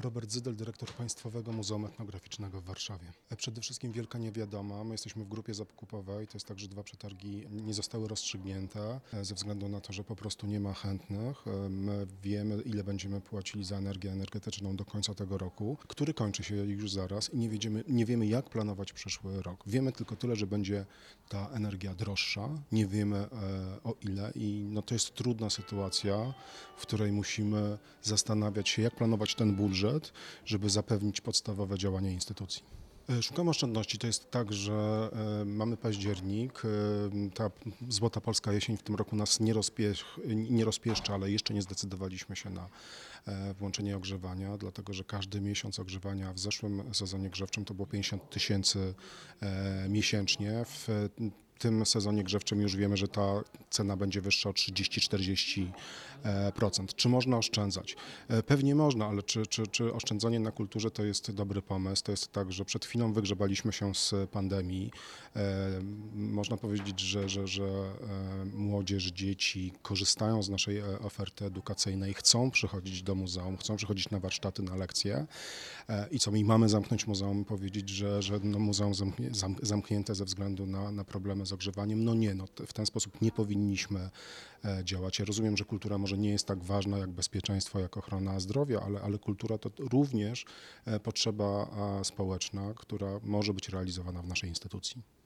Robert Zydel, dyrektor Państwowego Muzeum Etnograficznego w Warszawie. Przede wszystkim wielka niewiadoma. My jesteśmy w grupie zakupowej. To jest tak, że 2 przetargi nie zostały rozstrzygnięte ze względu na to, że po prostu nie ma chętnych. My wiemy, ile będziemy płacili za energię energetyczną do końca tego roku, który kończy się już zaraz i nie wiemy, jak planować przyszły rok. Wiemy tylko tyle, że będzie ta energia droższa. Nie wiemy o ile i to jest trudna sytuacja, w której musimy zastanawiać się, jak planować ten budżet, żeby zapewnić podstawowe działania instytucji. Szukamy oszczędności. To jest tak, że mamy październik. Ta złota polska jesień w tym roku nas nie rozpieszcza, ale jeszcze nie zdecydowaliśmy się na włączenie ogrzewania, dlatego że każdy miesiąc ogrzewania w zeszłym sezonie grzewczym to było 50 000 miesięcznie. W tym sezonie grzewczym już wiemy, że ta cena będzie wyższa o 30-40%. Czy można oszczędzać? Pewnie można, ale czy oszczędzanie na kulturze to jest dobry pomysł? To jest tak, że przed chwilą wygrzebaliśmy się z pandemii. Można powiedzieć, że młodzież, dzieci korzystają z naszej oferty edukacyjnej, chcą przychodzić do muzeum, chcą przychodzić na warsztaty, na lekcje. I co, my mamy zamknąć muzeum i powiedzieć, że muzeum zamknięte ze względu na problemy z ogrzewaniem? Nie, w ten sposób nie powinniśmy działać. Ja rozumiem, że kultura może nie jest tak ważna jak bezpieczeństwo, jak ochrona zdrowia, ale kultura to również potrzeba społeczna, która może być realizowana w naszej instytucji.